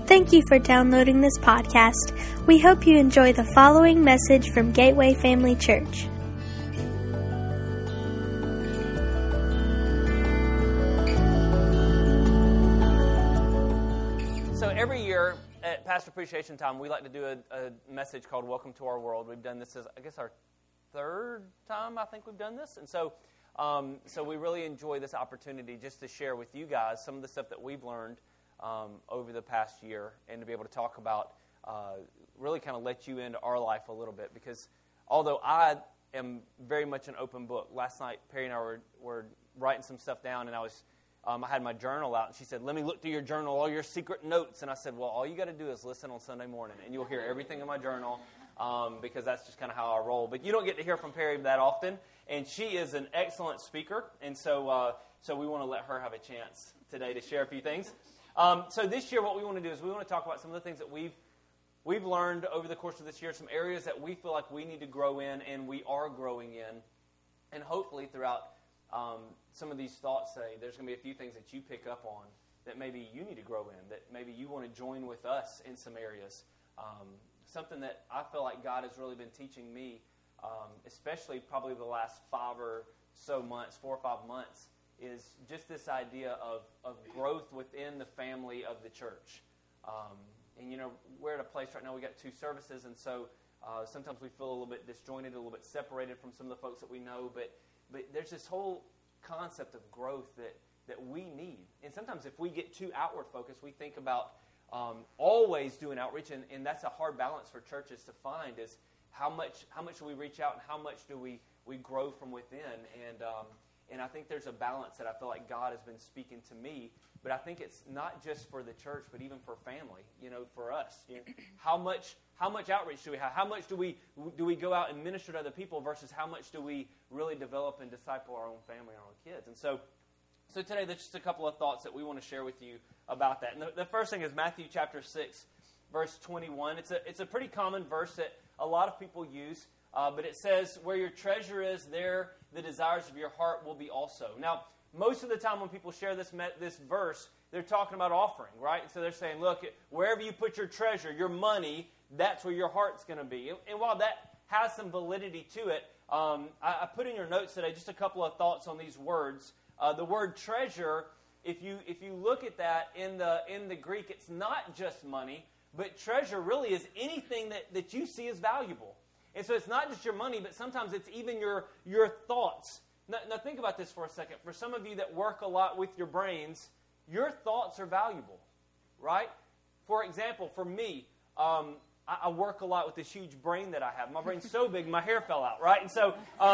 Thank you for downloading this podcast. We hope you enjoy the following message from Gateway Family Church. So every year at Pastor Appreciation Time, we like to do a message called Welcome to Our World. We've done this as, I guess, our third time I think we've done this. And so we really enjoy this opportunity just to share with you guys some of the stuff that we've learned over the past year, and to be able to talk about, really kind of let you into our life a little bit. Because although I am very much an open book, last night Perry and I were writing some stuff down, and I had my journal out, and she said, "Let me look through your journal, all your secret notes." And I said, "Well, all you got to do is listen on Sunday morning, and you'll hear everything in my journal, because that's just kind of how I roll." But you don't get to hear from Perry that often, and she is an excellent speaker, and so we want to let her have a chance today to share a few things. So this year, what we want to do is we want to talk about some of the things that we've learned over the course of this year, some areas that we feel like we need to grow in, and we are growing in. And hopefully throughout some of these thoughts today, there's going to be a few things that you pick up on that maybe you need to grow in, that maybe you want to join with us in some areas. Something that I feel like God has really been teaching me, especially probably the last 4 or 5 months, is just this idea of growth within the family of the church. And, you know, we're at a place right now, we got 2 services, and so sometimes we feel a little bit disjointed, a little bit separated from some of the folks that we know, but there's this whole concept of growth that we need. And sometimes if we get too outward focused, we think about always doing outreach, and that's a hard balance for churches to find, is how much do we reach out and how much do we grow from within. And I think there's a balance that I feel like God has been speaking to me, but I think it's not just for the church, but even for family, you know, for us. You know, how much outreach do we have? How much do we go out and minister to other people versus how much do we really develop and disciple our own family and our own kids? And so today there's just a couple of thoughts that we want to share with you about that. And the first thing is Matthew chapter 6, verse 21. It's a pretty common verse that a lot of people use. But it says, "Where your treasure is, there the desires of your heart will be also." Now, most of the time when people share this verse, they're talking about offering, right? So they're saying, look, wherever you put your treasure, your money, that's where your heart's going to be. And while that has some validity to it, I put in your notes today just a couple of thoughts on these words. The word treasure, if you look at that in the Greek, it's not just money, but treasure really is anything that you see as valuable. And so it's not just your money, but sometimes it's even your thoughts. Now think about this for a second. For some of you that work a lot with your brains, your thoughts are valuable, right? For example, for me, I work a lot with this huge brain that I have. My brain's so big, my hair fell out, right? And so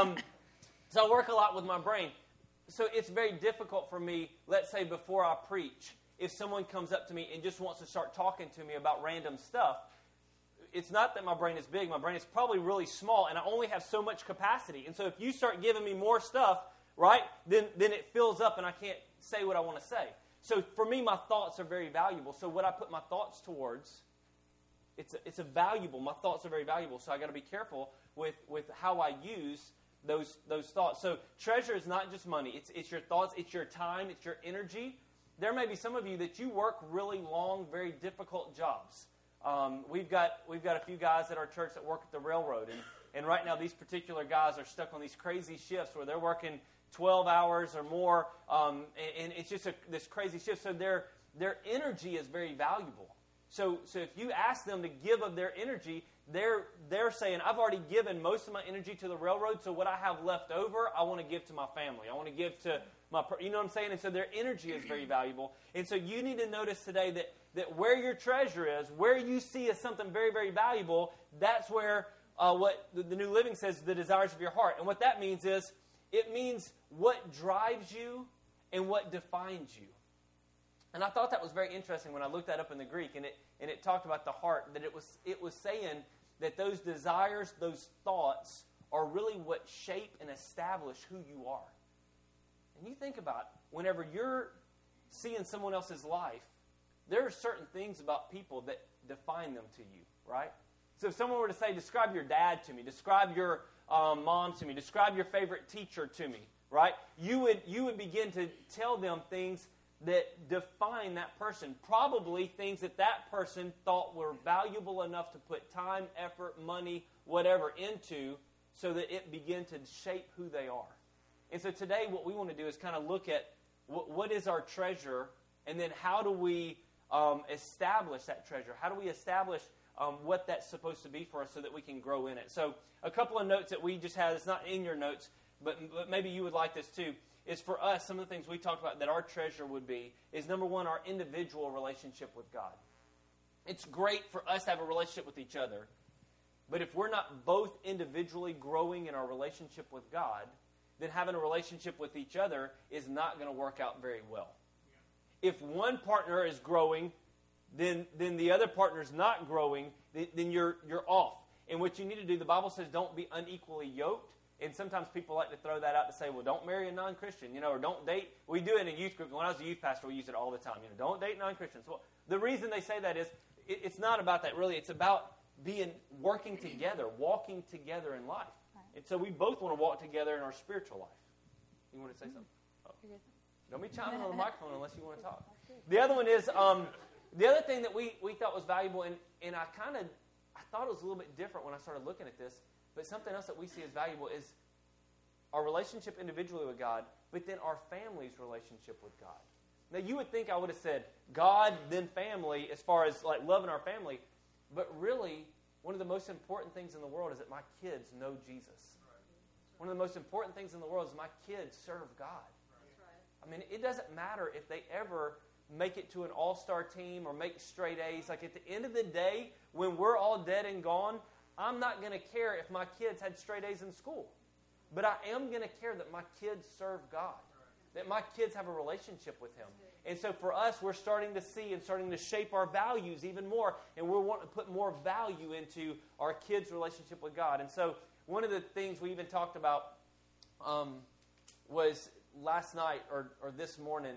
I work a lot with my brain. So it's very difficult for me, let's say before I preach, if someone comes up to me and just wants to start talking to me about random stuff. It's not that my brain is big. My brain is probably really small, and I only have so much capacity. And so if you start giving me more stuff, right, then it fills up, and I can't say what I want to say. So for me, my thoughts are very valuable. So what I put my thoughts towards, it's a valuable. My thoughts are very valuable. So I got to be careful with how I use those thoughts. So treasure is not just money. It's your thoughts. It's your time. It's your energy. There may be some of you that you work really long, very difficult jobs. We've got a few guys at our church that work at the railroad, and right now these particular guys are stuck on these crazy shifts where they're working 12 hours or more, and it's just this crazy shift. So their energy is very valuable. So if you ask them to give of their energy, they're saying, "I've already given most of my energy to the railroad, so what I have left over, I want to give to my family. I want to give to you know what I'm saying?" And so their energy is very valuable. And so you need to notice today that where your treasure is, where you see as something very, very valuable, that's where what the New Living says, the desires of your heart. And what that means is, it means what drives you and what defines you. And I thought that was very interesting when I looked that up in the Greek, and it talked about the heart, that it was saying that those desires, those thoughts, are really what shape and establish who you are. And you think about, whenever you're seeing someone else's life, there are certain things about people that define them to you, right? So if someone were to say, describe your dad to me, describe your mom to me, describe your favorite teacher to me, right? You would begin to tell them things that define that person. Probably things that that person thought were valuable enough to put time, effort, money, whatever into so that it began to shape who they are. And so today what we want to do is kind of look at what is our treasure, and then how do we establish that treasure? How do we establish what that's supposed to be for us so that we can grow in it? So a couple of notes that we just had, it's not in your notes, but maybe you would like this too, is for us, some of the things we talked about that our treasure would be is, number one, our individual relationship with God. It's great for us to have a relationship with each other, but if we're not both individually growing in our relationship with God, then having a relationship with each other is not going to work out very well. If one partner is growing, then the other partner is not growing, then you're off. And what you need to do, the Bible says, don't be unequally yoked. And sometimes people like to throw that out to say, well, don't marry a non-Christian, or don't date. We do it in a youth group. When I was a youth pastor, we used it all the time. Don't date non-Christians. Well, the reason they say that is it's not about that, really. It's about working together, walking together in life. And so we both want to walk together in our spiritual life. You want to say something? Oh. Don't be chiming on the microphone unless you want to talk. The other one is, the other thing that we thought was valuable, and I thought it was a little bit different when I started looking at this, but something else that we see as valuable is our relationship individually with God, but then our family's relationship with God. Now, you would think I would have said God, then family, as far as like loving our family, but really, one of the most important things in the world is that my kids know Jesus. One of the most important things in the world is my kids serve God. I mean, it doesn't matter if they ever make it to an all-star team or make straight A's. Like, at the end of the day, when we're all dead and gone, I'm not going to care if my kids had straight A's in school. But I am going to care that my kids serve God, that my kids have a relationship with Him. And so for us, we're starting to see and starting to shape our values even more, and we're wanting to put more value into our kids' relationship with God. And so one of the things we even talked about was last night or this morning,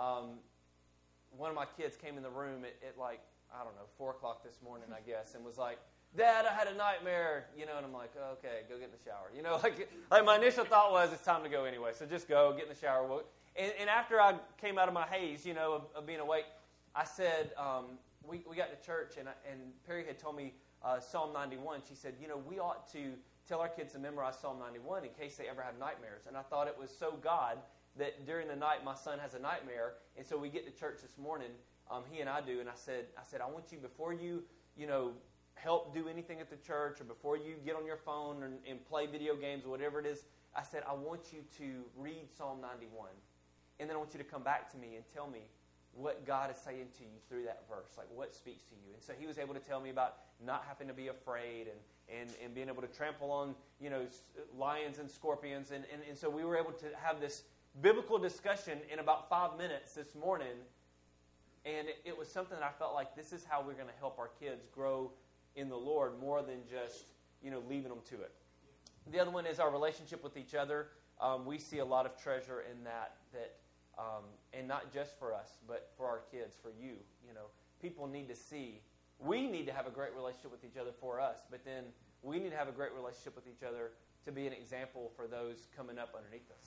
one of my kids came in the room at like, 4 o'clock this morning, I guess, and was like, Dad, I had a nightmare, and I'm like, oh, okay, go get in the shower. Like my initial thought was, it's time to go anyway, so just go, get in the shower. And after I came out of my haze, of being awake, I said, we got to church, and Perry had told me Psalm 91. She said, we ought to tell our kids to memorize Psalm 91 in case they ever have nightmares. And I thought it was so God that during the night my son has a nightmare, and so we get to church this morning, he and I do, and I said, I want you, before you, help do anything at the church, or before you get on your phone and play video games or whatever it is, I said, I want you to read Psalm 91. And then I want you to come back to me and tell me what God is saying to you through that verse, like what speaks to you. And so he was able to tell me about not having to be afraid and being able to trample on, lions and scorpions. And so we were able to have this biblical discussion in about 5 minutes this morning. And it was something that I felt like this is how we're going to help our kids grow in the Lord more than just, leaving them to it. The other one is our relationship with each other. We see a lot of treasure in that and not just for us, but for our kids, for you. People need to see. We need to have a great relationship with each other for us, but then we need to have a great relationship with each other to be an example for those coming up underneath us.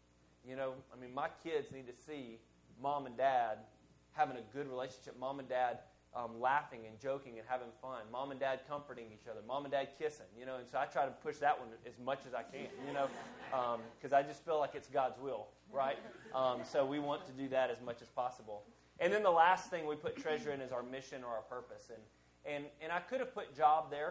My kids need to see mom and dad having a good relationship, mom and dad laughing and joking and having fun, mom and dad comforting each other, mom and dad kissing, and so I try to push that one as much as I can, because I just feel like it's God's will, right? So we want to do that as much as possible. And then the last thing we put treasure in is our mission or our purpose. And I could have put job there.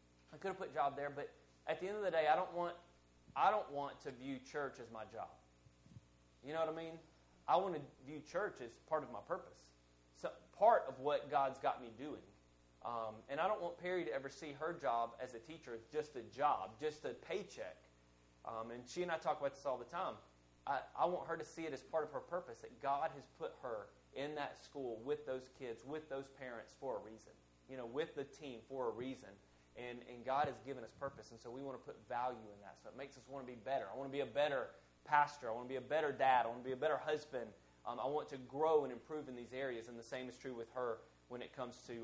But at the end of the day, I don't want to view church as my job. You know what I mean? I want to view church as part of my purpose. So part of what God's got me doing. And I don't want Perry to ever see her job as a teacher as just a job, just a paycheck. And she and I talk about this all the time. I want her to see it as part of her purpose, that God has put her in that school with those kids, with those parents for a reason, with the team for a reason. And God has given us purpose, and so we want to put value in that. So it makes us want to be better. I want to be a better pastor. I want to be a better dad. I want to be a better husband. I want to grow and improve in these areas, and the same is true with her when it comes to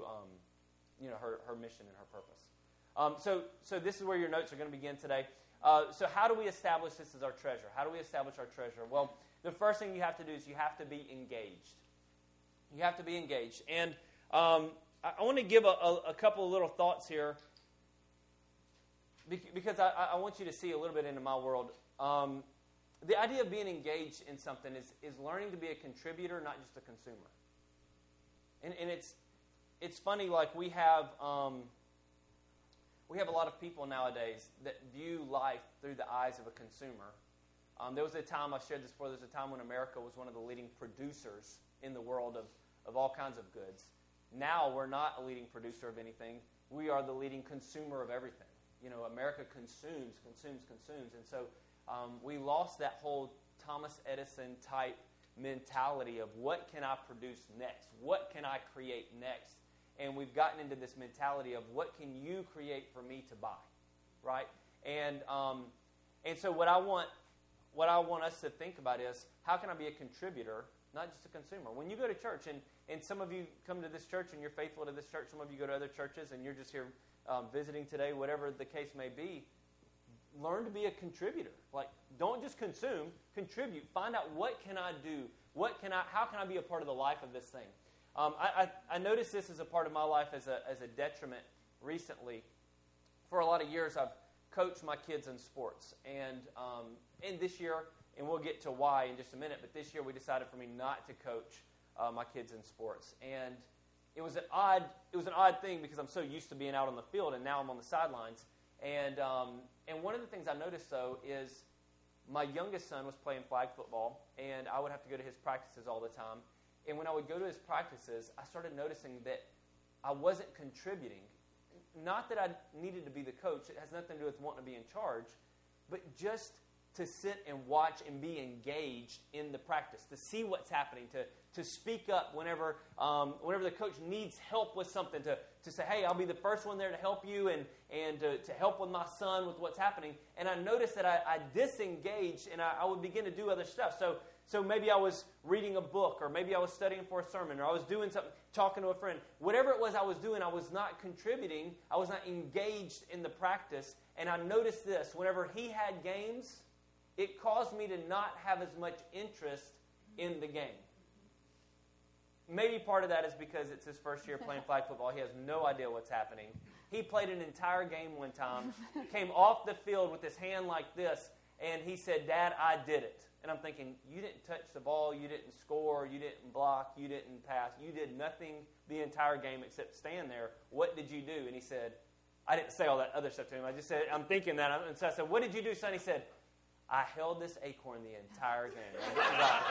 her mission and her purpose. So this is where your notes are going to begin today. So how do we establish this as our treasure? How do we establish our treasure? Well, the first thing you have to do is you have to be engaged. You have to be engaged. And I want to give a couple of little thoughts here because I want you to see a little bit into my world. The idea of being engaged in something is learning to be a contributor, not just a consumer. And it's funny, like we have a lot of people nowadays that view life through the eyes of a consumer. There was a time, I've shared this before, there was a time when America was one of the leading producers in the world of all kinds of goods. Now we're not a leading producer of anything. We are the leading consumer of everything. You know, America consumes. And so we lost that whole Thomas Edison type mentality of what can I produce next? What can I create next? And we've gotten into this mentality of what can you create for me to buy, right? And so what I want us to think about is how can I be a contributor, not just a consumer? When you go to church, and some of you come to this church and you're faithful to this church, some of you go to other churches and you're just here visiting today, whatever the case may be, learn to be a contributor. Like, don't just consume, contribute. Find out what can I do? How can I be a part of the life of this thing? I noticed this as a part of my life as a detriment recently. For a lot of years, I've coached my kids in sports, and this year, and we'll get to why in just a minute, but this year we decided for me not to coach my kids in sports, and it was an odd thing because I'm so used to being out on the field, and now I'm on the sidelines. And one of the things I noticed, though, is my youngest son was playing flag football, and I would have to go to his practices all the time. And when I would go to his practices, I started noticing that I wasn't contributing. Not that I needed to be the coach. It has nothing to do with wanting to be in charge, but just to sit and watch and be engaged in the practice, to see what's happening, to speak up whenever the coach needs help with something, to say, hey, I'll be the first one there to help you and to help with my son with what's happening. And I noticed that I disengaged and I would begin to do other stuff. So maybe I was reading a book, or maybe I was studying for a sermon, or I was doing something, talking to a friend. Whatever it was I was doing, I was not contributing. I was not engaged in the practice. And I noticed this. Whenever he had games, it caused me to not have as much interest in the game. Maybe part of that is because it's his first year playing flag football. He has no idea what's happening. He played an entire game one time, came off the field with his hand like this, and he said, Dad, I did it. And I'm thinking, you didn't touch the ball, you didn't score, you didn't block, you didn't pass. You did nothing the entire game except stand there. What did you do? And he said, I didn't say all that other stuff to him. I just said, I'm thinking that. And so I said, what did you do, son? He said, I held this acorn the entire game.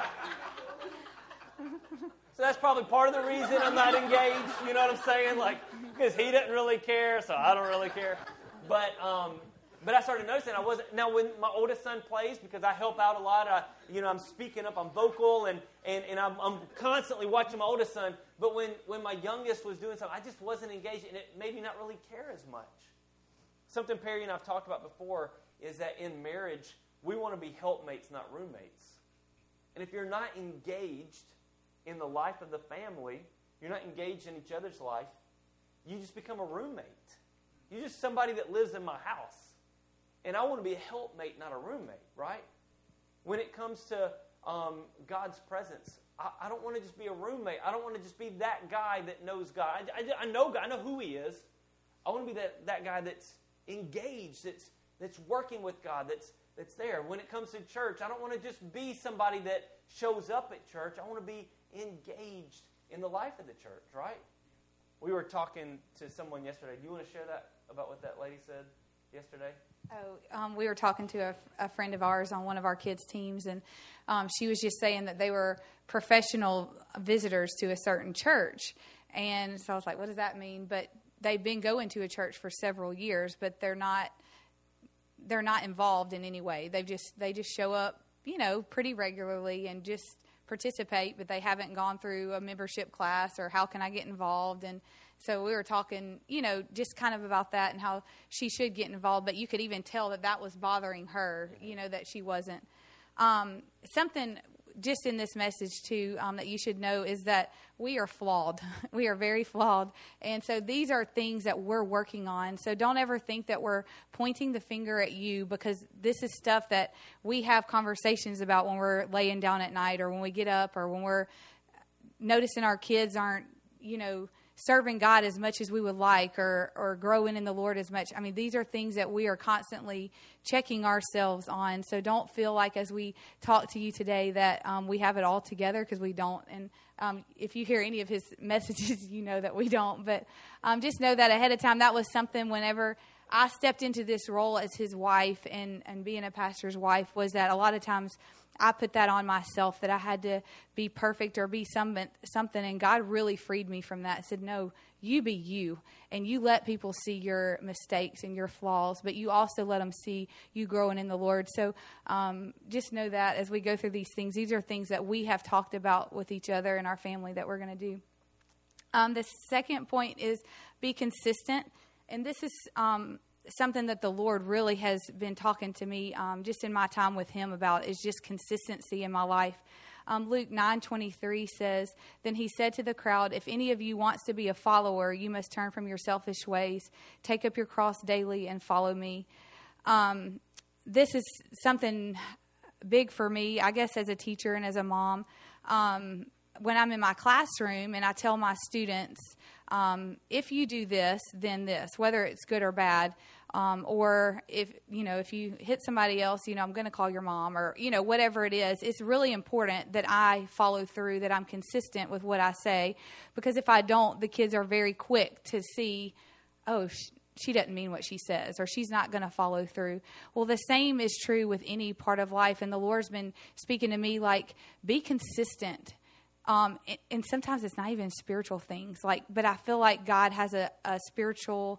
So that's probably part of the reason I'm not engaged, you know what I'm saying? Like, because he doesn't really care, so I don't really care. But I started noticing I wasn't. Now, when my oldest son plays, because I help out a lot, I'm speaking up, I'm vocal, and I'm constantly watching my oldest son. But when my youngest was doing something, I just wasn't engaged, and it made me not really care as much. Something Perry and I've talked about before is that in marriage, we want to be helpmates, not roommates. And if you're not engaged in the life of the family, you're not engaged in each other's life, you just become a roommate. You're just somebody that lives in my house. And I want to be a helpmate, not a roommate, right? When it comes to God's presence, I don't want to just be a roommate. I don't want to just be that guy that knows God. I know God. I know who He is. I want to be that guy that's engaged, that's working with God, that's there. When it comes to church, I don't want to just be somebody that shows up at church. I want to be engaged in the life of the church, right? We were talking to someone yesterday. Do you want to share that about what that lady said yesterday? We were talking to a friend of ours on one of our kids' teams, and she was just saying that they were professional visitors to a certain church. And so I was like, what does that mean? But they've been going to a church for several years, but they're not involved in any way. They just show up, pretty regularly and just participate, but they haven't gone through a membership class or how can I get involved. And so we were talking, just kind of about that and how she should get involved, but you could even tell that was bothering her, that she wasn't. Something just in this message too, that you should know is that we are flawed. We are very flawed. And so these are things that we're working on. So don't ever think that we're pointing the finger at you, because this is stuff that we have conversations about when we're laying down at night, or when we get up, or when we're noticing our kids aren't, serving God as much as we would like, or growing in the Lord as much. I mean, these are things that we are constantly checking ourselves on. So don't feel like as we talk to you today that we have it all together, because we don't. And if you hear any of his messages, you know that we don't. But just know that ahead of time, that was something whenever I stepped into this role as his wife and being a pastor's wife, was that a lot of times I put that on myself, that I had to be perfect or be something, and God really freed me from that. Said, no, you be you, and you let people see your mistakes and your flaws, but you also let them see you growing in the Lord. So just know that as we go through these these are things that we have talked about with each other and our family that we're going to do. The second point is be consistent, and this is something that the Lord really has been talking to me just in my time with him about, is just consistency in my life. Luke 9:23 says, "Then he said to the crowd, if any of you wants to be a follower, you must turn from your selfish ways, take up your cross daily, and follow me." This is something big for me, I guess, as a teacher and as a mom. When I'm in my classroom and I tell my students, if you do this, then this, whether it's good or bad, or if you hit somebody else, I'm going to call your mom, or, whatever it is, it's really important that I follow through, that I'm consistent with what I say, because if I don't, the kids are very quick to see, oh, she doesn't mean what she says, or she's not going to follow through. Well, the same is true with any part of life, and the Lord's been speaking to me like, be consistent. And sometimes it's not even spiritual things, but I feel like God has a spiritual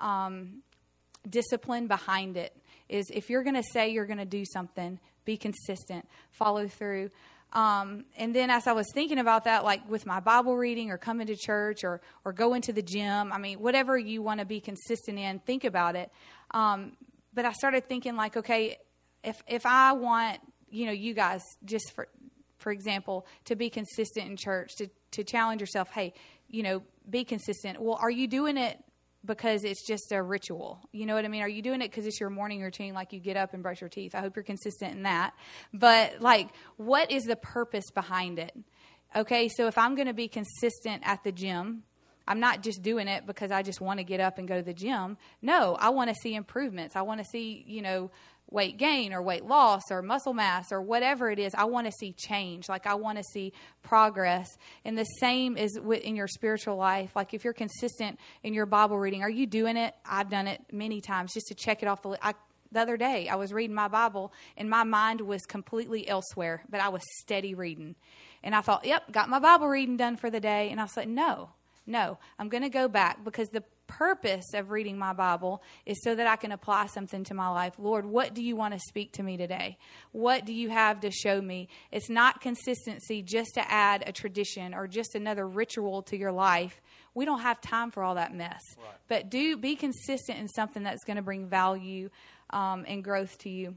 discipline behind it. Is if you're going to say you're going to do something, be consistent, follow through. And then as I was thinking about that, like with my Bible reading, or coming to church, or going to the gym, I mean, whatever you want to be consistent in, think about it. But I started thinking like, okay, if I want, you guys, just for example, to be consistent in church, to challenge yourself, hey, be consistent. Well, are you doing it because it's just a ritual? You know what I mean? Are you doing it because it's your morning routine, like you get up and brush your teeth? I hope you're consistent in that. But, what is the purpose behind it? Okay, so if I'm going to be consistent at the gym, I'm not just doing it because I just want to get up and go to the gym. No, I want to see improvements. I want to see, weight gain or weight loss or muscle mass or whatever it is. I want to see change. I want to see progress. And the same is in your spiritual life. If you're consistent in your Bible reading, are you doing it? I've done it many times just to check it off the list. The other day, I was reading my Bible and my mind was completely elsewhere, but I was steady reading. And I thought, yep, got my Bible reading done for the day. And I was like, no, I'm going to go back, because the purpose of reading my Bible is so that I can apply something to my life. Lord, what do you want to speak to me today? What do you have to show me? It's not consistency just to add a tradition or just another ritual to your life. We don't have time for all that mess. Right. But be consistent in something that's going to bring value and growth to you.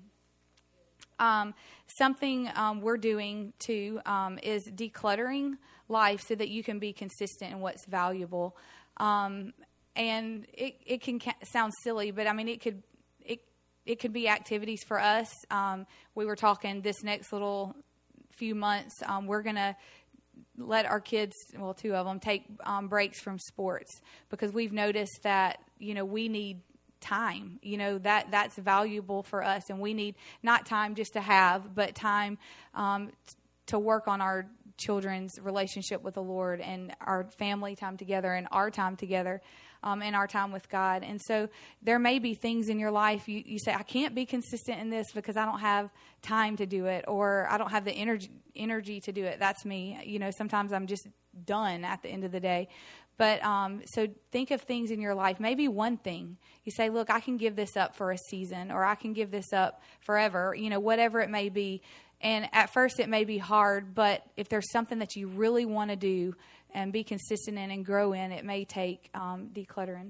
Something we're doing too is decluttering life so that you can be consistent in what's valuable. And it can sound silly, but I mean, it could be activities for us. We were talking this next little few months, we're going to let our kids, well, 2 of them, take breaks from sports, because we've noticed that, we need time, that's valuable for us. And we need not time just to have, but time to work on our children's relationship with the Lord, and our family time together, and our time together, and our time with God. And so there may be things in your life you say, I can't be consistent in this because I don't have time to do it, or I don't have the energy to do it. That's me. Sometimes I'm just done at the end of the day. But so think of things in your life, maybe one thing. You say, look, I can give this up for a season, or I can give this up forever, whatever it may be. And at first it may be hard, but if there's something that you really want to do and be consistent in and grow in, it may take decluttering.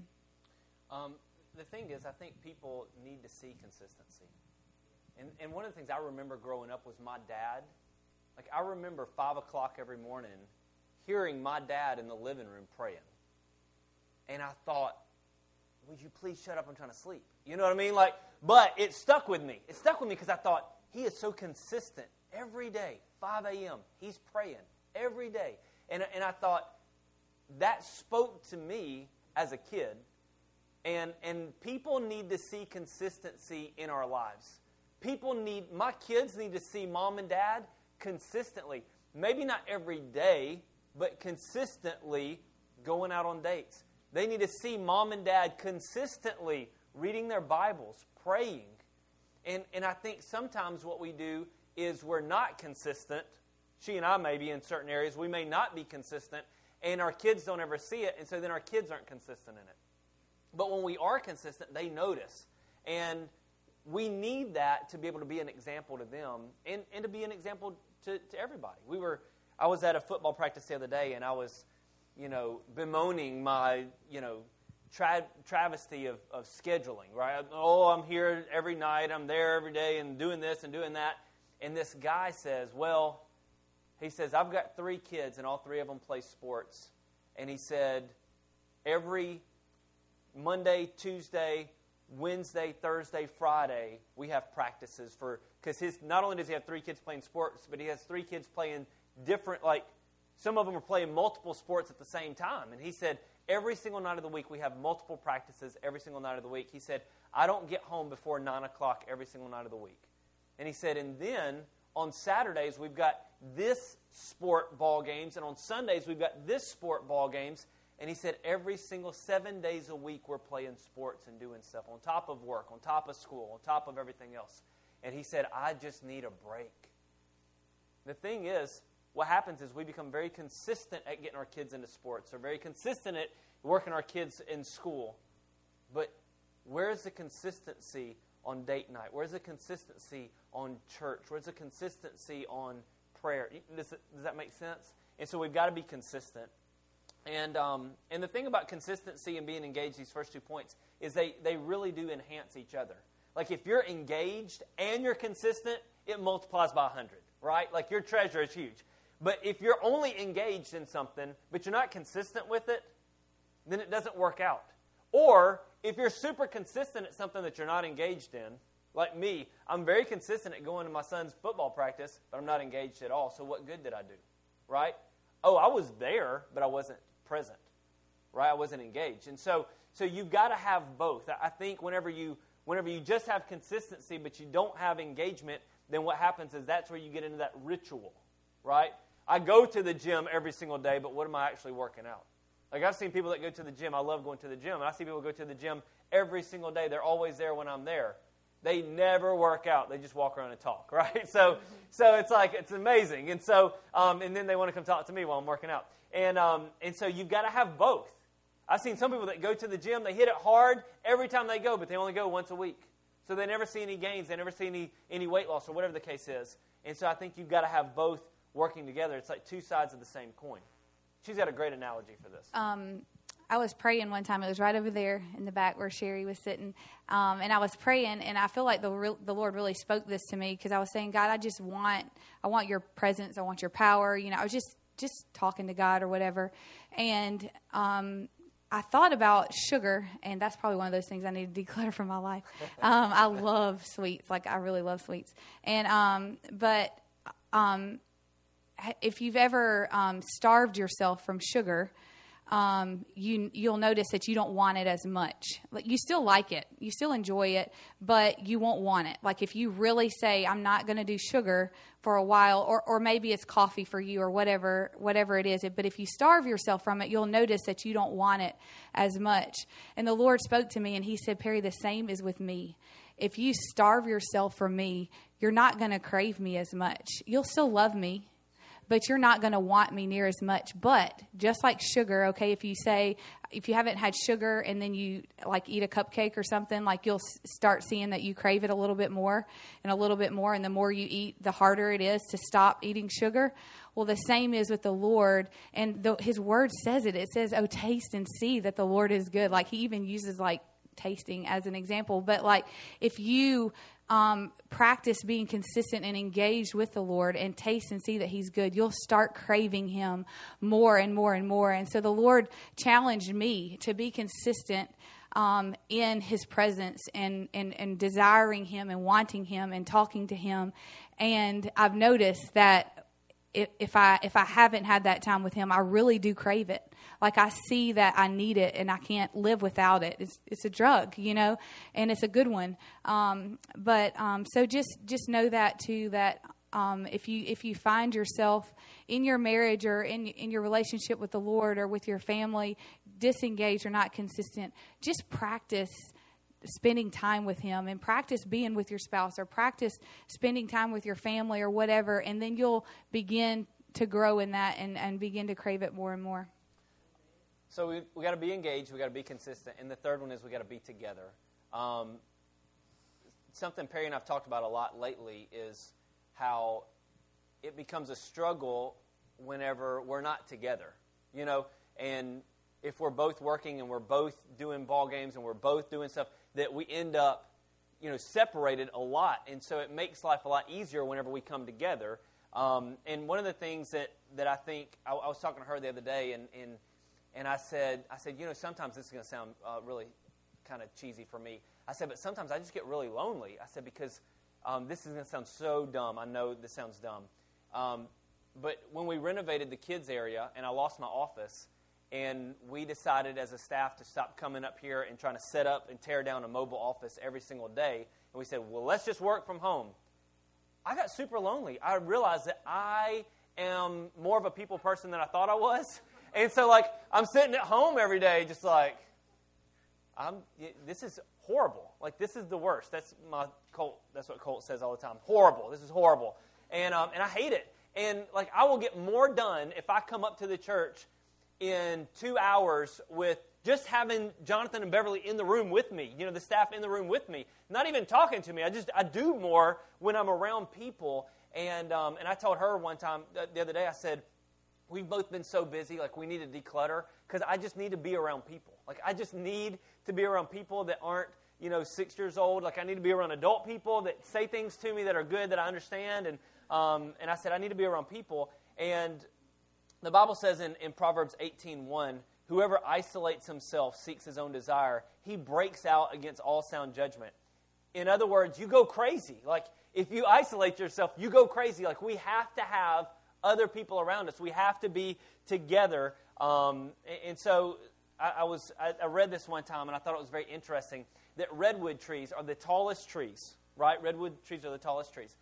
The thing is, I think people need to see consistency. And one of the things I remember growing up was my dad Like, I remember 5 o'clock every morning hearing my dad in the living room praying. And I thought, would you please shut up? I'm trying to sleep. You know what I mean? Like, but it stuck with me. It stuck with me because I thought, he is so consistent every day, 5 a.m. He's praying every day. And I thought, that spoke to me as a kid. And people need to see consistency in our lives. My kids need to see mom and dad consistently. Maybe not every day, but consistently going out on dates. They need to see mom and dad consistently reading their Bibles, praying. And I think sometimes what we do is we're not consistent. She and I may be in certain areas. We may not be consistent, and our kids don't ever see it, and so then our kids aren't consistent in it. But when we are consistent, they notice. And we need that to be able to be an example to them and to be an example to everybody. I was at a football practice the other day, and I was, bemoaning my, travesty of scheduling, right? Oh, I'm here every night, I'm there every day and doing this and doing that. And this guy says, I've got 3 kids and all 3 of them play sports. And he said, every Monday, Tuesday, Wednesday, Thursday, Friday, we have practices because not only does he have 3 kids playing sports, but he has 3 kids playing different, some of them are playing multiple sports at the same time. And he said, every single night of the week, we have multiple practices every single night of the week. He said, I don't get home before 9 o'clock every single night of the week. And he said, and then on Saturdays, we've got this sport ball games, and on Sundays, we've got this sport ball games. And he said, every single 7 days a week, we're playing sports and doing stuff on top of work, on top of school, on top of everything else. And he said, I just need a break. The thing is, what happens is we become very consistent at getting our kids into sports or very consistent at working our kids in school. But where's the consistency on date night? Where's the consistency on church? Where's the consistency on prayer? Does that make sense? And so we've got to be consistent. And the thing about consistency and being engaged, these first 2 points, is they really do enhance each other. Like if you're engaged and you're consistent, it multiplies by 100, right? Like your treasure is huge. But if you're only engaged in something, but you're not consistent with it, then it doesn't work out. Or if you're super consistent at something that you're not engaged in, like me, I'm very consistent at going to my son's football practice, but I'm not engaged at all. So what good did I do, right? Oh, I was there, but I wasn't present, right? I wasn't engaged. And so you've got to have both. I think whenever you just have consistency, but you don't have engagement, then what happens is that's where you get into that ritual, right? I go to the gym every single day, but what am I actually working out? Like I've seen people that go to the gym. I love going to the gym. And I see people go to the gym every single day. They're always there when I'm there. They never work out. They just walk around and talk, right? So it's like, it's amazing. And so, and then they want to come talk to me while I'm working out. And so you've got to have both. I've seen some people that go to the gym, they hit it hard every time they go, but they only go once a week. So they never see any gains. They never see any weight loss or whatever the case is. And so I think you've got to have both working together. It's like 2 sides of the same coin. She's got a great analogy for this. I was praying one time. It was right over there in the back where Sherry was sitting. And I was praying, and I feel like the Lord really spoke this to me because I was saying, God, I want your presence. I want your power. I was just talking to God or whatever. And I thought about sugar, and that's probably one of those things I need to declutter from my life. I love sweets. Like, I really love sweets. And if you've ever starved yourself from sugar, you'll notice that you don't want it as much. Like, you still like it, you still enjoy it, but you won't want it. Like if you really say, I'm not going to do sugar for a while, or maybe it's coffee for you or whatever it is. But if you starve yourself from it, you'll notice that you don't want it as much. And the Lord spoke to me and he said, Perry, the same is with me. If you starve yourself from me, you're not going to crave me as much. You'll still love me, but you're not going to want me near as much. But just like sugar, okay, if you haven't had sugar and then you like eat a cupcake or something, like you'll start seeing that you crave it a little bit more. And the more you eat, the harder it is to stop eating sugar. Well, the same is with the Lord. And his word says it. It says, oh, taste and see that the Lord is good. Like he even uses like tasting as an example. But like if you practice being consistent and engaged with the Lord and taste and see that He's good, you'll start craving Him more and more and more. And so the Lord challenged me to be consistent in His presence and desiring Him and wanting Him and talking to Him. And I've noticed that if I haven't had that time with Him, I really do crave it. Like I see that I need it and I can't live without it. It's a drug, and it's a good one. So just know that too, that if you find yourself in your marriage or in your relationship with the Lord or with your family disengaged or not consistent, just practice spending time with Him and practice being with your spouse or practice spending time with your family or whatever, and then you'll begin to grow in that and begin to crave it more and more. So we got to be engaged, we got to be consistent, and the third one is we got to be together. Something Perry and I've talked about a lot lately is how it becomes a struggle whenever we're not together, and if we're both working and we're both doing ball games and we're both doing stuff, that we end up, separated a lot, and so it makes life a lot easier whenever we come together. And one of the things that I think I was talking to her the other day, and I said, sometimes this is going to sound really kind of cheesy for me. I said, but sometimes I just get really lonely. I said, because this is going to sound so dumb. I know this sounds dumb. But when we renovated the kids area and I lost my office, and we decided as a staff to stop coming up here and trying to set up and tear down a mobile office every single day, and we said, well, let's just work from home. I got super lonely. I realized that I am more of a people person than I thought I was. And so, I'm sitting at home every day just this is horrible. This is the worst. That's my Colt. That's what Colt says all the time. Horrible. This is horrible. And I hate it. And, I will get more done if I come up to the church in 2 hours with just having Jonathan and Beverly in the room with me, the staff in the room with me, not even talking to me. I do more when I'm around people. And I told her one time, the other day, I said, we've both been so busy, we need to declutter, because I just need to be around people. I just need to be around people that aren't, 6 years old. I need to be around adult people that say things to me that are good, that I understand. And I said, I need to be around people. And the Bible says in Proverbs 18:1, whoever isolates himself seeks his own desire. He breaks out against all sound judgment. In other words, you go crazy. If you isolate yourself, you go crazy. We have to have other people around us. We have to be together. And so I read this one time, and I thought it was very interesting, that redwood trees are the tallest trees, right? Redwood trees are the tallest trees.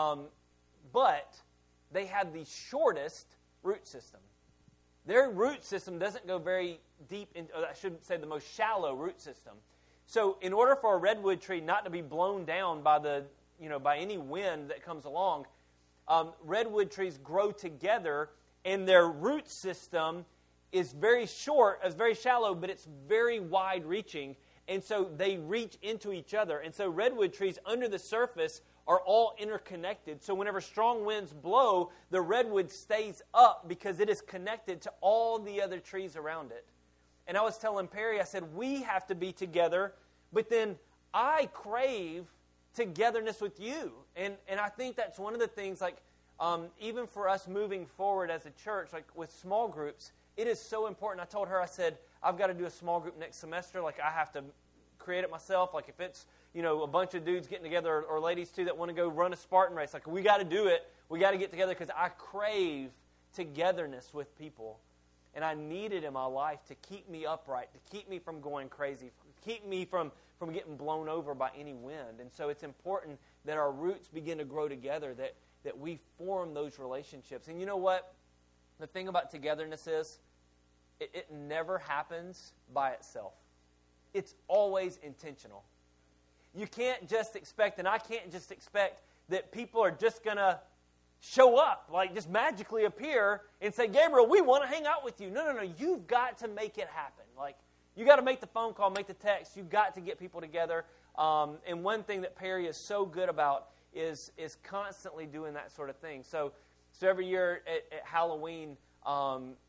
But they have the shortest root system. Their root system doesn't go very deep, or I shouldn't say the most shallow root system. So in order for a redwood tree not to be blown down by by any wind that comes along, redwood trees grow together, and their root system is very short, is very shallow, but it's very wide-reaching, and so they reach into each other. And so redwood trees under the surface are all interconnected. So whenever strong winds blow, the redwood stays up because it is connected to all the other trees around it. And I was telling Perry, I said, we have to be together, but then I crave togetherness with you. And I think that's one of the things, even for us moving forward as a church, with small groups, it is so important. I told her, I said, I've got to do a small group next semester. I have to create it myself. If it's, a bunch of dudes getting together, or ladies too, that want to go run a Spartan race, we got to do it. We got to get together, because I crave togetherness with people. And I need it in my life to keep me upright, to keep me from going crazy, to keep me from getting blown over by any wind. And so it's important that our roots begin to grow together, that we form those relationships. And you know what? The thing about togetherness is, it never happens by itself. It's always intentional. You can't just expect, and I can't just expect, that people are just going to show up, just magically appear and say, Gabriel, we want to hang out with you. No. You've got to make it happen. You got to make the phone call, make the text. You've got to get people together. And one thing that Perry is so good about is constantly doing that sort of thing. So every year at Halloween,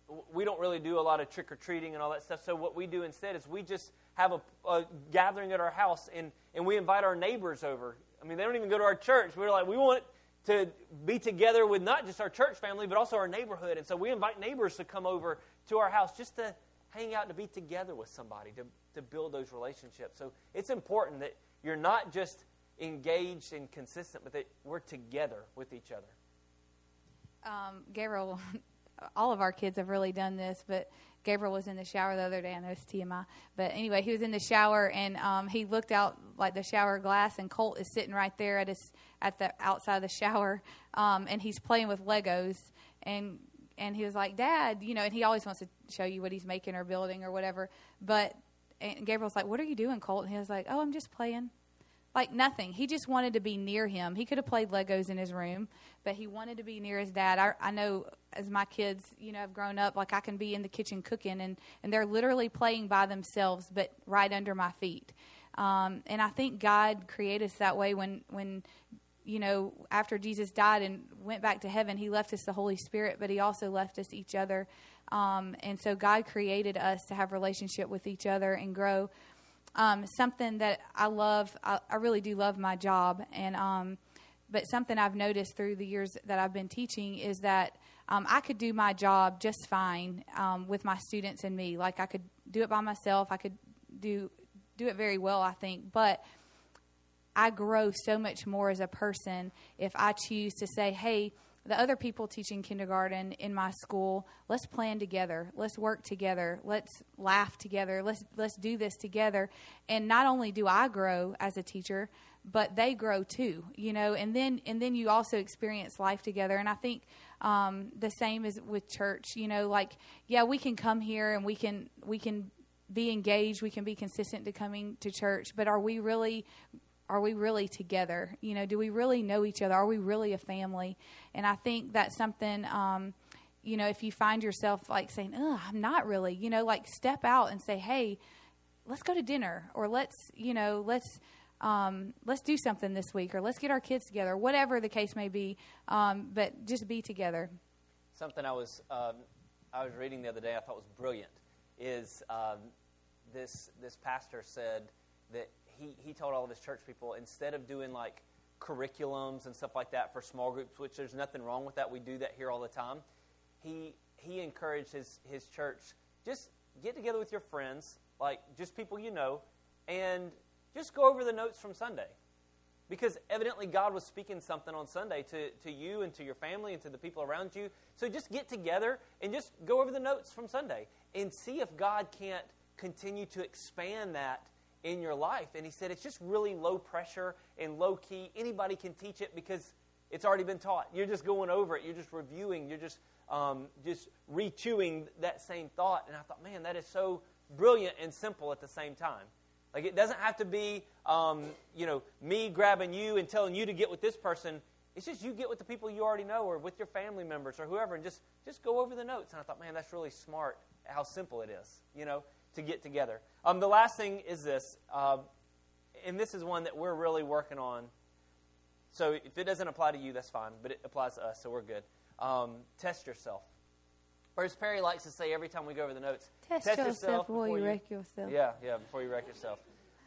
we don't really do a lot of trick-or-treating and all that stuff. So what we do instead is we just have a gathering at our house, and we invite our neighbors over. I mean, they don't even go to our church. We're like, we want to be together with not just our church family, but also our neighborhood. And so we invite neighbors to come over to our house just to hang out, to be together with somebody, to build those relationships. So it's important that you're not just engaged and consistent, but that we're together with each other. Gabriel, all of our kids have really done this, but Gabriel was in the shower the other day. I know it's TMI. But anyway, he was in the shower, and he looked out like the shower glass, and Colt is sitting right there at the outside of the shower, and he's playing with Legos. And he was like, Dad, and he always wants to show you what he's making or building or whatever. And Gabriel's like, what are you doing, Colt? And he was like, oh, I'm just playing. Like nothing. He just wanted to be near him. He could have played Legos in his room, but he wanted to be near his dad. I know as my kids, have grown up, like I can be in the kitchen cooking, and they're literally playing by themselves, but right under my feet. And I think God created us that way when after Jesus died and went back to heaven, he left us the Holy Spirit, but he also left us each other. And so God created us to have relationship with each other and grow. Something that I love, I really do love my job, but something I've noticed through the years that I've been teaching is that I could do my job just fine with my students and me. Like I could do it by myself. I could do it very well, I think, but I grow so much more as a person if I choose to say, hey, the other people teaching kindergarten in my school, let's plan together. Let's work together. Let's laugh together. Let's do this together. And not only do I grow as a teacher, but they grow too, and then you also experience life together. And I think the same is with church, we can come here and we can be engaged. We can be consistent to coming to church, but are we really together? Do we really know each other? Are we really a family? And I think that's something, if you find yourself like saying, oh, I'm not really, step out and say, hey, let's go to dinner, or let's do something this week, or let's get our kids together, whatever the case may be, but just be together. Something I was reading the other day I thought was brilliant is this pastor said that he told all of his church people, instead of doing like curriculums and stuff like that for small groups, which there's nothing wrong with that, we do that here all the time, he encouraged his church, just get together with your friends, like just people and just go over the notes from Sunday. Because evidently God was speaking something on Sunday to you and to your family and to the people around you. So just get together and just go over the notes from Sunday and see if God can't continue to expand that in your life. And he said it's just really low pressure and low key. Anybody can teach it because it's already been taught. You're just going over it. You're just reviewing. You're just re-chewing that same thought. And I thought, man, that is so brilliant and simple at the same time. Like it doesn't have to be, me grabbing you and telling you to get with this person. It's just you get with the people you already know, or with your family members or whoever, and just go over the notes. And I thought, man, that's really smart. How simple it is, to get together. The last thing is this, and this is one that we're really working on. So if it doesn't apply to you, that's fine, but it applies to us, so we're good. Test yourself. Or as Perry likes to say every time we go over the notes, test yourself before you wreck yourself. Yeah, before you wreck yourself.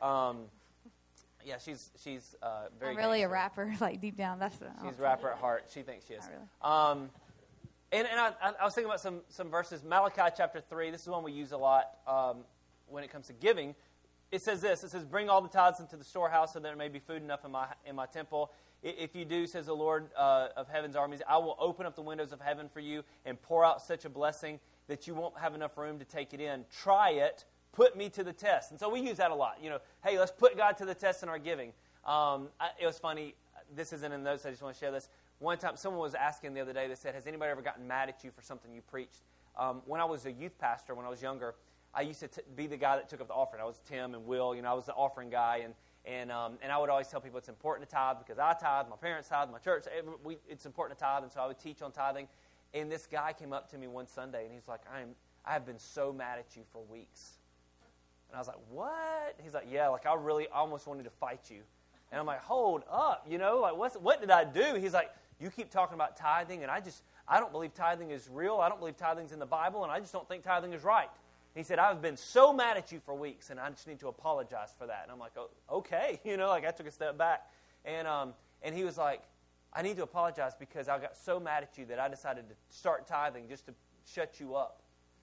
She's very. I'm really a rapper, like deep down. She's a rapper at heart. She thinks she is. Not really. And I was thinking about some verses. Malachi chapter 3. This is one we use a lot when it comes to giving. It says this. It says, "Bring all the tithes into the storehouse, so there may be food enough in my temple. If you do, says the Lord of heaven's armies, I will open up the windows of heaven for you and pour out such a blessing that you won't have enough room to take it in. Try it. Put me to the test." And so we use that a lot. Hey, let's put God to the test in our giving. It was funny. This isn't in the notes. I just want to share this. One time, someone was asking the other day, they said, has anybody ever gotten mad at you for something you preached? When I was a youth pastor, when I was younger, I used to be the guy that took up the offering. I was Tim and Will. I was the offering guy. And I would always tell people it's important to tithe because I tithe, my parents tithe, my church, it's important to tithe. And so I would teach on tithing. And this guy came up to me one Sunday, and he's like, I have been so mad at you for weeks. And I was like, what? He's like, yeah, like I almost wanted to fight you. And I'm like, hold up, what did I do? He's like, you keep talking about tithing, and I I don't believe tithing is real. I don't believe tithing's in the Bible, and I just don't think tithing is right. He said, I've been so mad at you for weeks, and I just need to apologize for that. And I'm like, oh, okay. I took a step back. And he was like, I need to apologize because I got so mad at you that I decided to start tithing just to shut you up.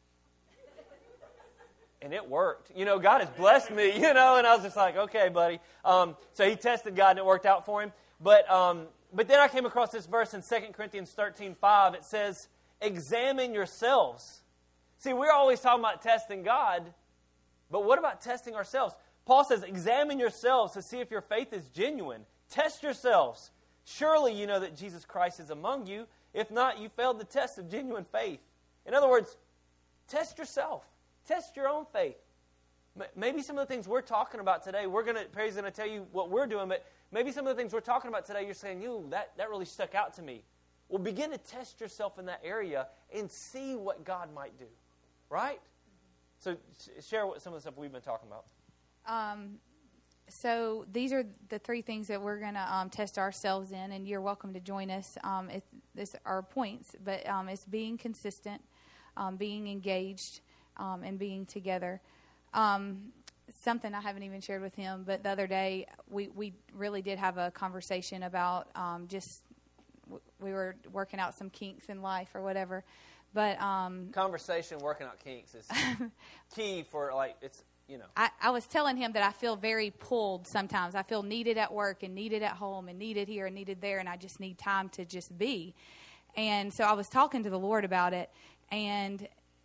And it worked. God has blessed me, and I was just like, okay, buddy. So he tested God, and it worked out for him. But then I came across this verse in 2 Corinthians 13:5. It says, examine yourselves. See, we're always talking about testing God, but what about testing ourselves? Paul says, examine yourselves to see if your faith is genuine. Test yourselves. Surely you know that Jesus Christ is among you. If not, you failed the test of genuine faith. In other words, test yourself. Test your own faith. Maybe some of the things we're talking about today, Perry's going to tell you what we're doing, but maybe some of the things we're talking about today, you're saying, that really stuck out to me. Well, begin to test yourself in that area and see what God might do. Right? So share some of the stuff we've been talking about. So these are the three things that we're going to test ourselves in, and you're welcome to join us. These are points, but it's being consistent, being engaged, and being together. Something I haven't even shared with him, but the other day we really did have a conversation about we were working out some kinks in life or whatever. But conversation, working out kinks is key for I was telling him that I feel very pulled sometimes. I feel needed at work and needed at home and needed here and needed there, and I just need time to just be. And so I was talking to the Lord about it, and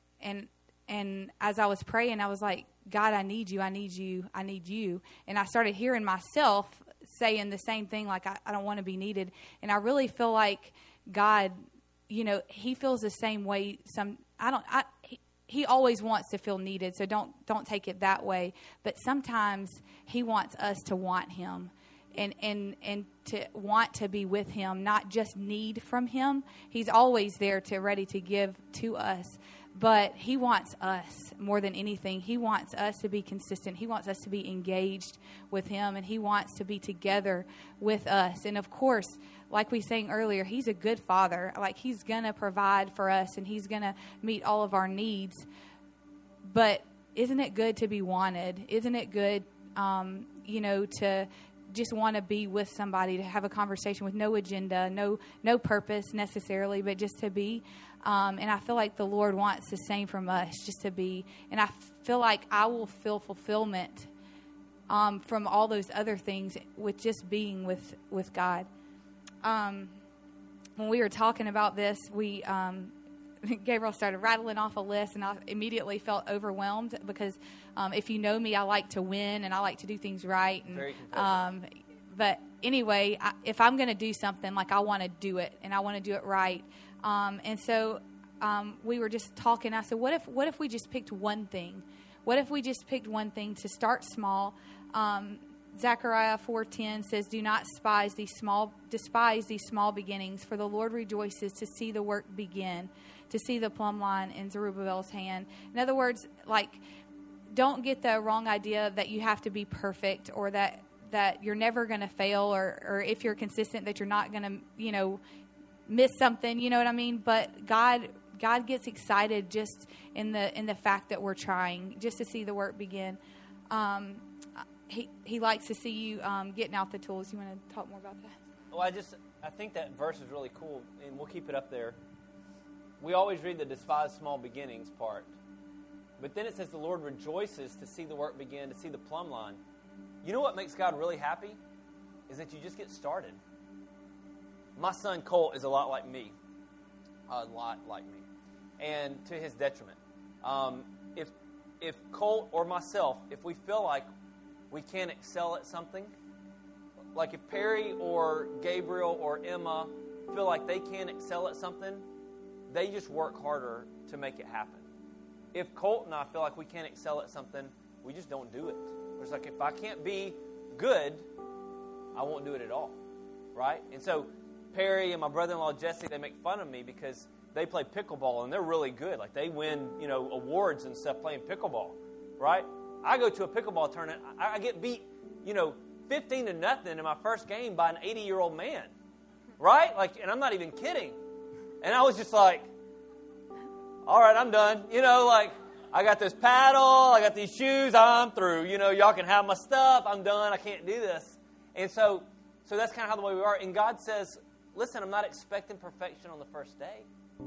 as I was praying, I was like, God, I need you, I need you, I need you. And I started hearing myself saying the same thing, like I don't want to be needed. And I really feel like God, he feels the same way. He always wants to feel needed, so don't take it that way. But sometimes he wants us to want him and to want to be with him, not just need from him. He's always there ready to give to us. But he wants us more than anything. He wants us to be consistent. He wants us to be engaged with him, and he wants to be together with us. And of course, like we sang earlier, he's a good father. Like, he's going to provide for us, and he's going to meet all of our needs. But isn't it good to be wanted? Isn't it good, to just want to be with somebody, to have a conversation with no agenda, no purpose necessarily, but just to be. And I feel like the Lord wants the same from us, just to be. And I feel like I will feel fulfillment from all those other things with just being with God. When we were talking about this, Gabriel started rattling off a list, and I immediately felt overwhelmed because if you know me, I like to win and I like to do things right. And, very competitive. But anyway, if I'm going to do something, like, I want to do it, and I want to do it right. And so we were just talking. I said, what if we just picked one thing? What if we just picked one thing to start small? Zechariah 4:10 says, "Do not despise these small beginnings, for the Lord rejoices to see the work begin, to see the plumb line in Zerubbabel's hand." In other words, like, don't get the wrong idea that you have to be perfect, or that you're never going to fail, or if you're consistent that you're not going to, miss something. You know what I mean? But God gets excited just in the fact that we're trying, just to see the work begin. He likes to see you getting out the tools. You want to talk more about that? Well, I think that verse is really cool, and we'll keep it up there. We always read the despise small beginnings part, but then it says the Lord rejoices to see the work begin, to see the plumb line. You know what makes God really happy? Is that you just get started. My son Colt is a lot like me, and to his detriment. If Colt or myself, if we feel like we can't excel at something, like if Perry or Gabriel or Emma feel like they can't excel at something, they just work harder to make it happen. If Colt and I feel like we can't excel at something, we just don't do it. It's like, if I can't be good, I won't do it at all, right? And so Perry and my brother-in-law Jesse, they make fun of me because they play pickleball, and they're really good. Like, they win, awards and stuff playing pickleball, right? I go to a pickleball tournament, I get beat, 15-0 in my first game by an 80-year-old man, right? Like, and I'm not even kidding. And I was just like, all right, I'm done. You know, like, I got this paddle, I got these shoes, I'm through. You know, y'all can have my stuff, I'm done, I can't do this. And so that's kind of how the way we are. And God says, listen, I'm not expecting perfection on the first day.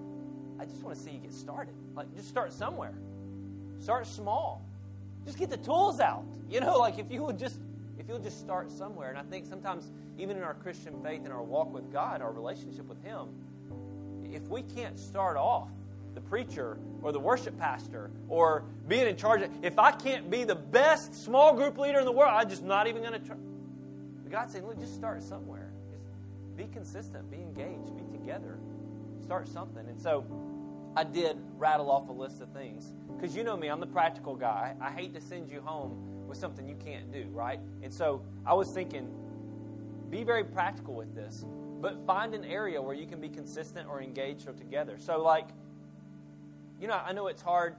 I just want to see you get started. Like, just start somewhere. Start small. Just get the tools out. You know, like if you'll just start somewhere. And I think sometimes, even in our Christian faith and our walk with God, our relationship with Him, if we can't start off, the preacher or the worship pastor or being in charge of, if I can't be the best small group leader in the world, I'm just not even going to try. But God's saying, look, just start somewhere. Just be consistent, be engaged, be together. Start something. And so I did rattle off a list of things. Because you know me, I'm the practical guy. I hate to send you home with something you can't do, right? And so I was thinking, be very practical with this, but find an area where you can be consistent or engaged or together. So like, you know, I know it's hard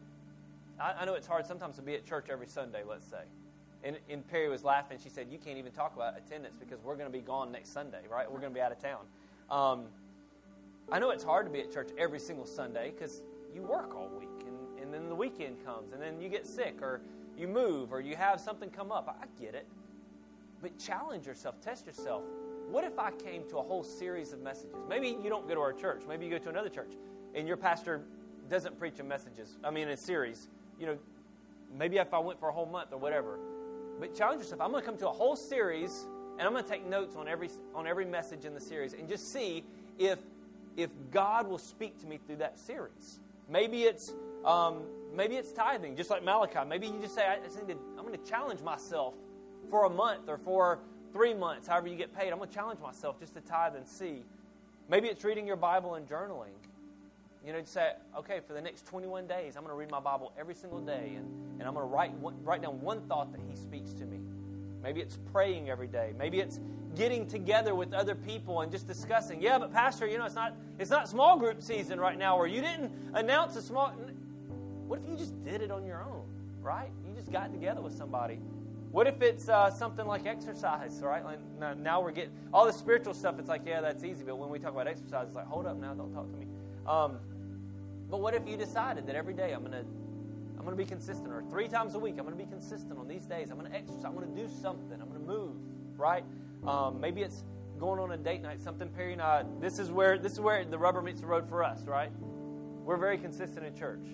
sometimes to be at church every Sunday, let's say. And Perry was laughing. She said, you can't even talk about attendance because we're going to be gone next Sunday, right? We're going to be out of town. I know it's hard to be at church every single Sunday because you work all week, and then the weekend comes, and then you get sick, or you move, or you have something come up. I get it. But challenge yourself, test yourself. What if I came to a whole series of messages? Maybe you don't go to our church. Maybe you go to another church, and your pastor doesn't preach a series. You know, maybe if I went for a whole month or whatever. But challenge yourself. I'm going to come to a whole series, and I'm going to take notes on every message in the series, and just see if God will speak to me through that series. Maybe it's tithing, just like Malachi. Maybe you just say, I'm going to challenge myself for a month or for 3 months, however you get paid. I'm going to challenge myself just to tithe and see. Maybe it's reading your Bible and journaling. You know, say, okay, for the next 21 days, I'm going to read my Bible every single day, and I'm going to write down one thought that He speaks to me. Maybe it's praying every day. Maybe it's getting together with other people and just discussing. Yeah, but Pastor, you know, it's not small group season right now, or you didn't announce a small. What if you just did it on your own, right? You just got together with somebody. What if it's something like exercise, right? Like now we're getting all the spiritual stuff. It's like, yeah, that's easy. But when we talk about exercise, it's like, hold up now, don't talk to me. But what if you decided that every day I'm going to be consistent, or 3 times a week I'm going to be consistent on these days. I'm going to exercise. I'm going to do something. I'm going to move, right? Maybe it's going on a date night. Something Perry and I. This is where the rubber meets the road for us, right? We're very consistent in church,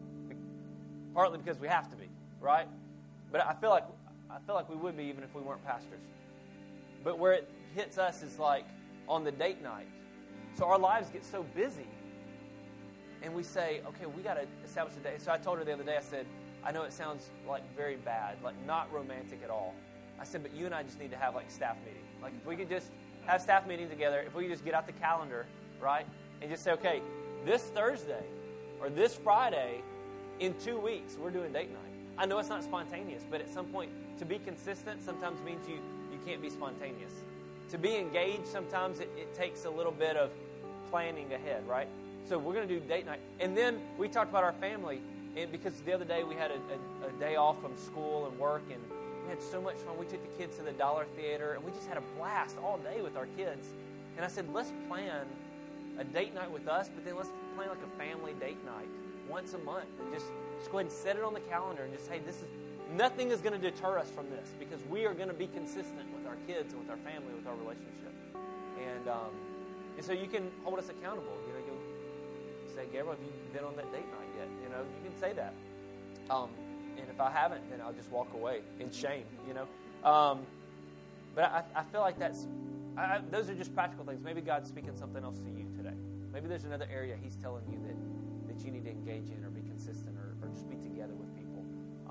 partly because we have to be, right? But I feel like we would be even if we weren't pastors. But where it hits us is like on the date night. So our lives get so busy. And we say, okay, we got to establish a day. So I told her the other day, I said, I know it sounds like very bad, like not romantic at all. I said, but you and I just need to have like staff meeting. Like if we could just have staff meeting together, if we could just get out the calendar, right? And just say, okay, this Thursday or this Friday in 2 weeks, we're doing date night. I know it's not spontaneous, but at some point, to be consistent sometimes means you can't be spontaneous. To be engaged, sometimes it takes a little bit of planning ahead, right? So we're going to do date night. And then we talked about our family, and because the other day we had a day off from school and work, and we had so much fun. We took the kids to the Dollar Theater, and we just had a blast all day with our kids. And I said, let's plan a date night with us, but then let's plan like a family date night once a month. And just go ahead and set it on the calendar and just say, nothing is going to deter us from this, because we are going to be consistent with our kids and with our family, with our relationship. And so you can hold us accountable. You know, you'll say, Gabriel, have you been on that date night yet? You know, you can say that. And if I haven't, then I'll just walk away in shame, you know. But I feel like those are just practical things. Maybe God's speaking something else to you today. Maybe there's another area He's telling you that you need to engage in or be consistent or just be together with people.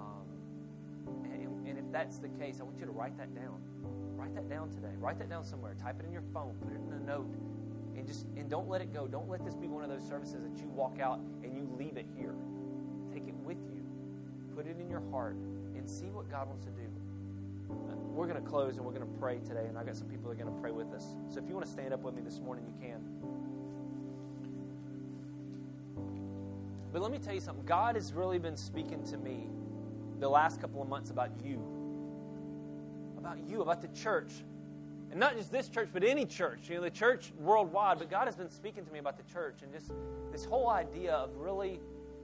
And if that's the case, I want you to write that down. Write that down today. Write that down somewhere. Type it in your phone. Put it in a note. And don't let it go. Don't let this be one of those services that you walk out and you leave it here. Take it with you. Put it in your heart and see what God wants to do. We're going to close and we're going to pray today, and I've got some people that are going to pray with us. So if you want to stand up with me this morning, you can. But let me tell you something. God has really been speaking to me the last couple of months about you, about the church. And not just this church, but any church, the church worldwide. But God has been speaking to me about the church and just this whole idea of really,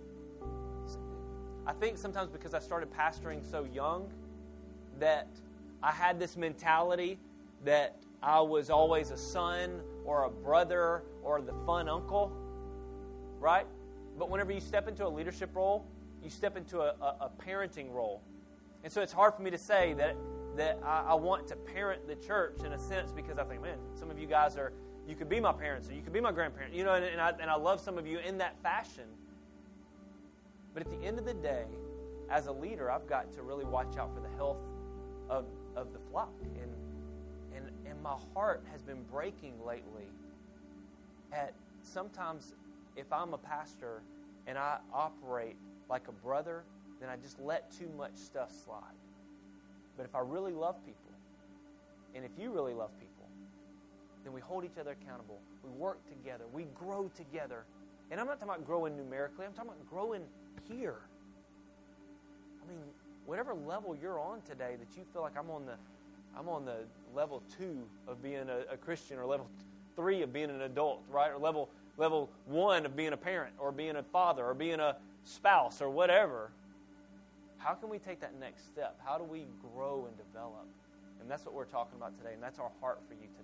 I think sometimes because I started pastoring so young, that I had this mentality that I was always a son or a brother or the fun uncle, right? But whenever you step into a leadership role, you step into a parenting role. And so it's hard for me to say that I want to parent the church in a sense, because I think, man, some of you guys you could be my parents or you could be my grandparents, and I love some of you in that fashion. But at the end of the day, as a leader, I've got to really watch out for the health of the flock. And my heart has been breaking lately at sometimes if I'm a pastor and I operate like a brother, then I just let too much stuff slide. But if I really love people, and if you really love people, then we hold each other accountable. We work together. We grow together. And I'm not talking about growing numerically. I'm talking about growing here. I mean, whatever level you're on today that you feel like I'm on the level 2 of being a Christian, or level 3 of being an adult, right? Or level 1 of being a parent, or being a father, or being a spouse, or whatever. How can we take that next step? How do we grow and develop? And that's what we're talking about today, and that's our heart for you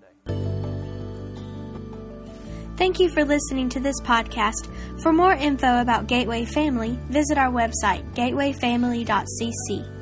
today. Thank you for listening to this podcast. For more info about Gateway Family, visit our website, gatewayfamily.cc.